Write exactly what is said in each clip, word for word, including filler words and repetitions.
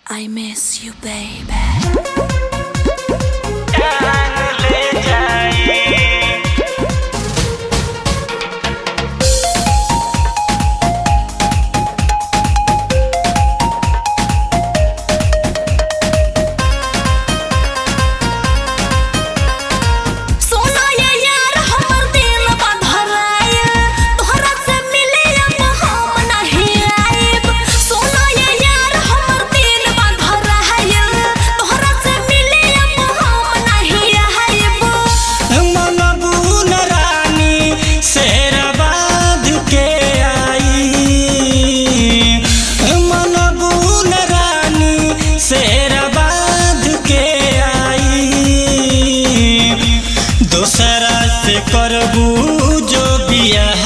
I miss you, baby. दोसरा से करबू जो बियाह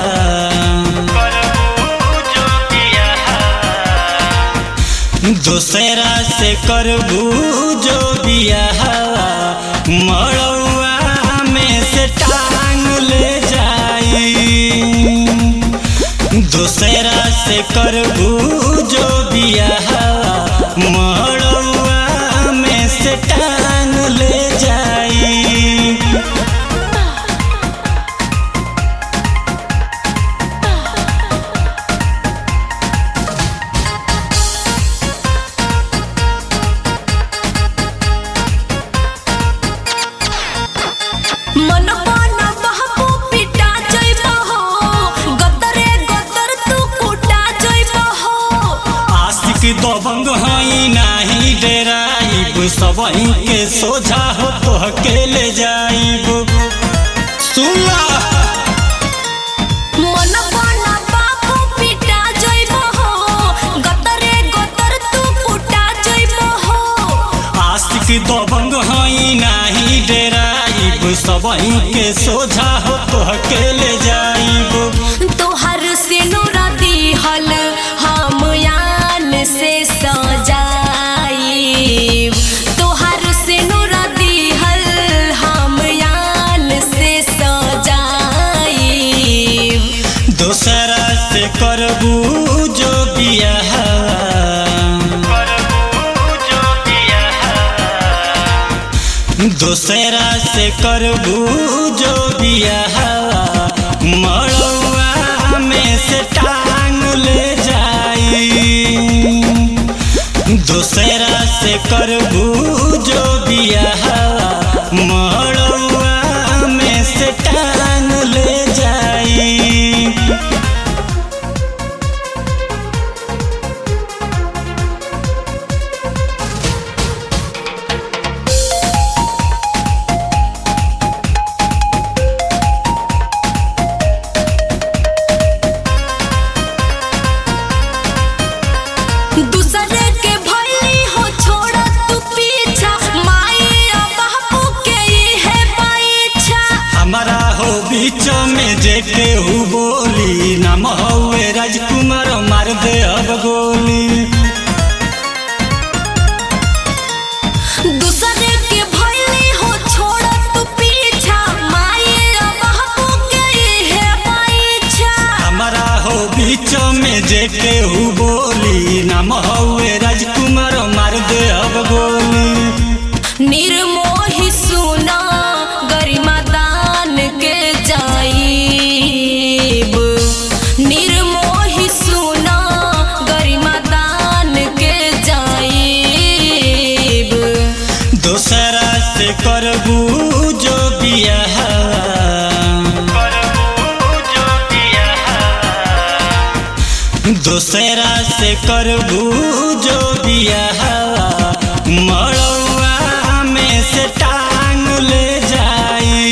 दोसरा से करबू जो बियाह मड़ौआ में से टांग ले जाई दोसरा से करबू जो बियाह मड़ौआ में से टांग ले जाई दबंग हई नाही डेराइब सबही के सोझा हो तो अकेले जाइब सुला मन बना बाबू पिटा जइबो हो गतरे गतर तू कुटा जइबो हो आशिक दबंग हई नाही डेराइब सबही के सोझा हो तो अकेले जाइब तोहर से नूरा दिहल हम से सजाई तोहर से नूरा दिहल हम यान से सजाई दोसरा से करबू जो बियाह दोसरा से करबू जो बियाह मड़ौआ में से टांग ले जाई दोसरा से करबू जो बियाह मड़ौआ में से टांग ले जाई बीच में जे केहू बोली नाम हवे राजकुमार मार दे अब गोली दूसरे के भइली हो छोड़ तू पीछा माई बाबू के है पीछा हमारा हो बीच में जे केहू बोली नाम हवे राजकुमार मार दे अब गोली निर्मोही सुना गरिमा दान के जाइब निर्मोही सुना गरिमा दान के जाइब दोसरा से करबू जो बियाह दोसरा से करबू जो बियाह मड़ौआ में से टांग ले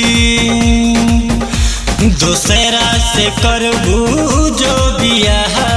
जाई दोसरा से करबू जो बियाह